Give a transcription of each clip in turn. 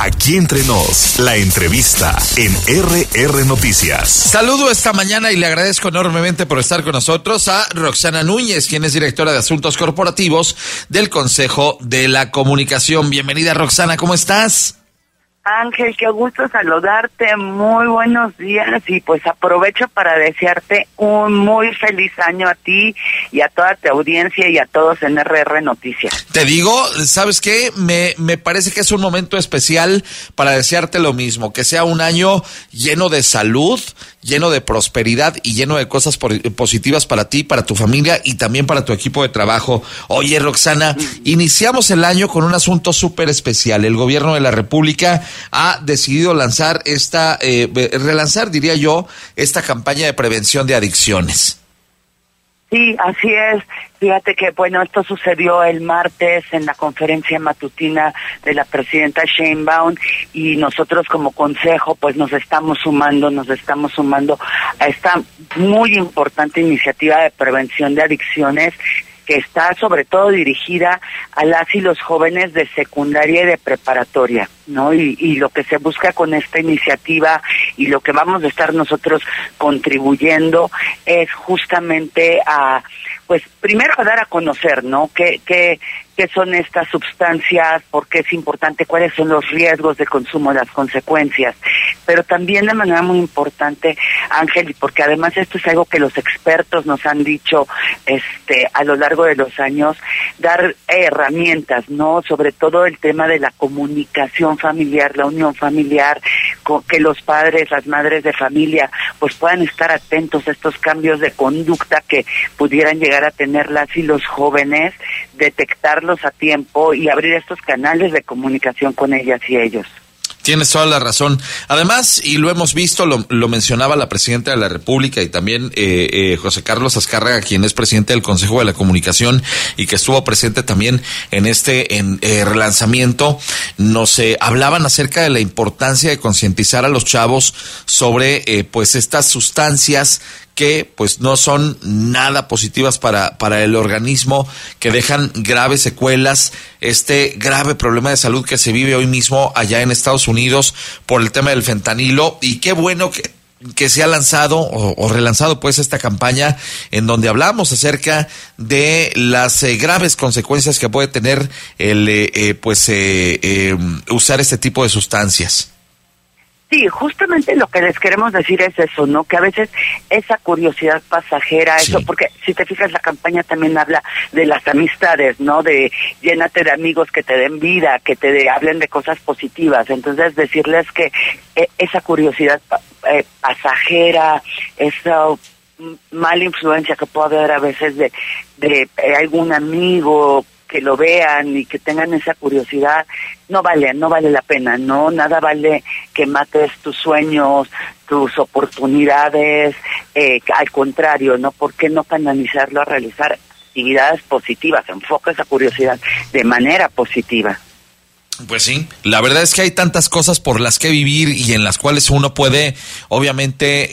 Aquí entre nos, la entrevista en RR Noticias. Saludo esta mañana y le agradezco enormemente por estar con nosotros a Roxana Núñez, quien es directora de Asuntos Corporativos del Consejo de la Comunicación. Bienvenida, Roxana, ¿cómo estás? Ángel, qué gusto saludarte, muy buenos días y pues aprovecho para desearte un muy feliz año a ti y a toda tu audiencia y a todos en RR Noticias. Te digo, ¿sabes qué? Me parece que es un momento especial para desearte lo mismo, que sea un año lleno de salud, lleno de prosperidad y lleno de cosas positivas para ti, para tu familia y también para tu equipo de trabajo. Oye, Roxana, iniciamos el año con un asunto súper especial. El gobierno de la República ha decidido lanzar relanzar, diría yo, esta campaña de prevención de adicciones. Sí, así es. Fíjate que, bueno, esto sucedió el martes en la conferencia matutina de la presidenta Sheinbaum y nosotros como consejo pues nos estamos sumando a esta muy importante iniciativa de prevención de adicciones que está sobre todo dirigida a las y los jóvenes de secundaria y de preparatoria, ¿no? Y lo que se busca con esta iniciativa y lo que vamos a estar nosotros contribuyendo es justamente a, pues primero a dar a conocer, ¿no? ¿Qué son estas sustancias? ¿Por qué es importante? ¿Cuáles son los riesgos de consumo, las consecuencias? Pero también de manera muy importante, Ángel, porque además esto es algo que los expertos nos han dicho a lo largo de los años, dar herramientas, ¿no? Sobre todo el tema de la comunicación familiar, la unión familiar, que los padres, las madres de familia, pues puedan estar atentos a estos cambios de conducta que pudieran llegar a tener las y los jóvenes, detectarlos a tiempo y abrir estos canales de comunicación con ellas y ellos. Tienes toda la razón. Además, y lo hemos visto, lo mencionaba la presidenta de la República y también José Carlos Azcárraga, quien es presidente del Consejo de la Comunicación y que estuvo presente también en relanzamiento, nos hablaban acerca de la importancia de concientizar a los chavos sobre pues estas sustancias que pues no son nada positivas para el organismo, que dejan graves secuelas, este grave problema de salud que se vive hoy mismo allá en Estados Unidos por el tema del fentanilo. Y qué bueno que se ha lanzado o relanzado pues esta campaña en donde hablamos acerca de las graves consecuencias que puede tener el usar este tipo de sustancias. Sí, justamente lo que les queremos decir es eso, ¿no? Que a veces esa curiosidad pasajera, sí. Eso, porque si te fijas la campaña también habla de las amistades, ¿no? De llénate de amigos que te den vida, que te hablen de cosas positivas. Entonces decirles que esa curiosidad pasajera, esa mala influencia que puede haber a veces de algún amigo que lo vean y que tengan esa curiosidad, no vale la pena, ¿no? Nada vale que mates tus sueños, tus oportunidades, al contrario, ¿no? ¿Por qué no canalizarlo a realizar actividades positivas? Enfoca esa curiosidad de manera positiva. Pues sí, la verdad es que hay tantas cosas por las que vivir y en las cuales uno puede, obviamente,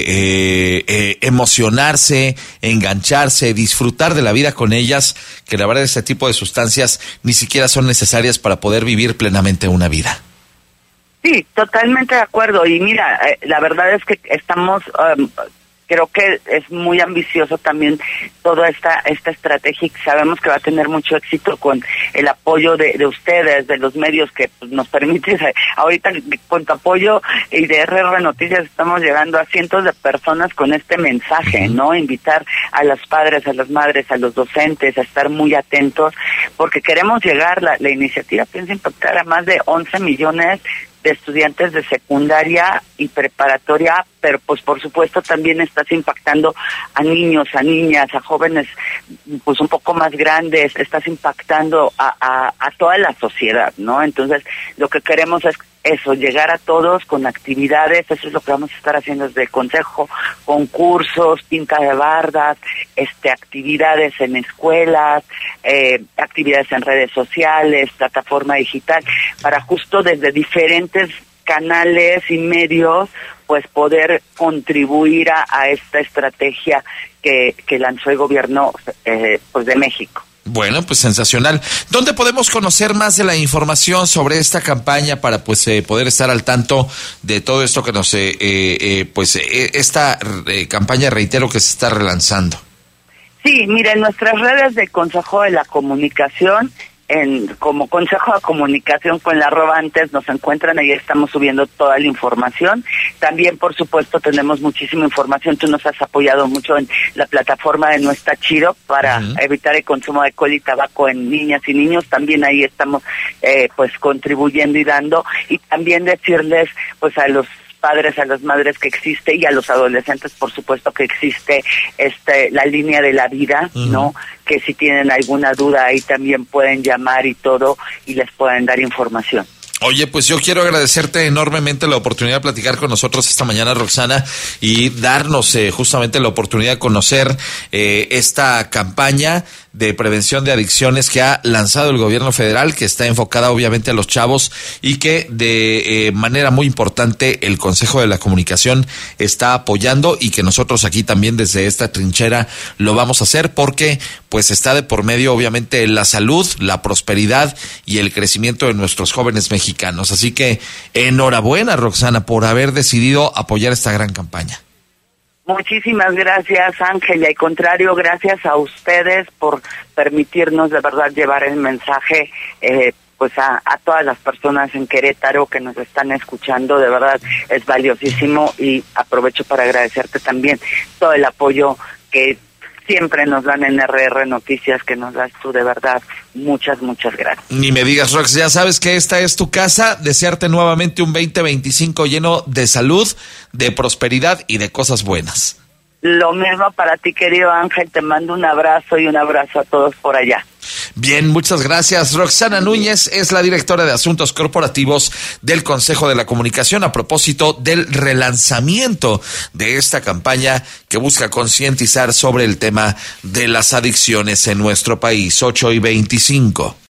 emocionarse, engancharse, disfrutar de la vida con ellas, que la verdad este tipo de sustancias ni siquiera son necesarias para poder vivir plenamente una vida. Sí, totalmente de acuerdo. Y mira, la verdad es que estamos... creo que es muy ambicioso también toda esta estrategia y sabemos que va a tener mucho éxito con el apoyo de ustedes, de los medios que pues, nos permiten. Ahorita con tu apoyo y de RR Noticias estamos llegando a cientos de personas con este mensaje, ¿no? Invitar a los padres, a las madres, a los docentes a estar muy atentos porque queremos llegar, la iniciativa piensa impactar a más de 11 millones de estudiantes de secundaria y preparatoria, pero pues por supuesto también estás impactando a niños, a niñas, a jóvenes pues un poco más grandes, estás impactando a toda la sociedad, ¿no? Entonces lo que queremos es eso, llegar a todos con actividades, eso es lo que vamos a estar haciendo desde el Consejo, concursos, pinta de bardas, actividades en escuelas, actividades en redes sociales, plataforma digital, para justo desde diferentes canales y medios, pues poder contribuir a esta estrategia que lanzó el gobierno pues de México. Bueno, pues sensacional. ¿Dónde podemos conocer más de la información sobre esta campaña para poder estar al tanto de todo esto que nos esta campaña, reitero, que se está relanzando? Sí, mira, en nuestras redes de Consejo de la Comunicación, como Consejo de Comunicación con la @ nos encuentran, ahí estamos subiendo toda la información. También, por supuesto, tenemos muchísima información. Tú nos has apoyado mucho en la plataforma de No Está Chido para evitar el consumo de alcohol y tabaco en niñas y niños. También ahí estamos contribuyendo y dando. Y también decirles pues a los padres, a las madres que existe, y a los adolescentes, por supuesto, que existe la línea de la vida, ¿no? Que si tienen alguna duda ahí también pueden llamar y todo, y les pueden dar información. Oye, pues yo quiero agradecerte enormemente la oportunidad de platicar con nosotros esta mañana, Roxana, y darnos justamente la oportunidad de conocer esta campaña de prevención de adicciones que ha lanzado el gobierno federal, que está enfocada obviamente a los chavos y que de manera muy importante el Consejo de la Comunicación está apoyando, y que nosotros aquí también desde esta trinchera lo vamos a hacer, porque pues está de por medio obviamente la salud, la prosperidad y el crecimiento de nuestros jóvenes mexicanos. Así que enhorabuena, Roxana, por haber decidido apoyar esta gran campaña. Muchísimas gracias, Ángel, y al contrario, gracias a ustedes por permitirnos de verdad llevar el mensaje pues a todas las personas en Querétaro que nos están escuchando. De verdad es valiosísimo, y aprovecho para agradecerte también todo el apoyo que siempre nos dan en RR Noticias, que nos das tú, de verdad. Muchas gracias. Ni me digas, Rox, ya sabes que esta es tu casa. Desearte nuevamente un 2025 lleno de salud, de prosperidad y de cosas buenas. Lo mismo para ti, querido Ángel. Te mando un abrazo, y un abrazo a todos por allá. Bien, muchas gracias. Roxana Núñez es la directora de Asuntos Corporativos del Consejo de la Comunicación, a propósito del relanzamiento de esta campaña que busca concientizar sobre el tema de las adicciones en nuestro país. 8:25.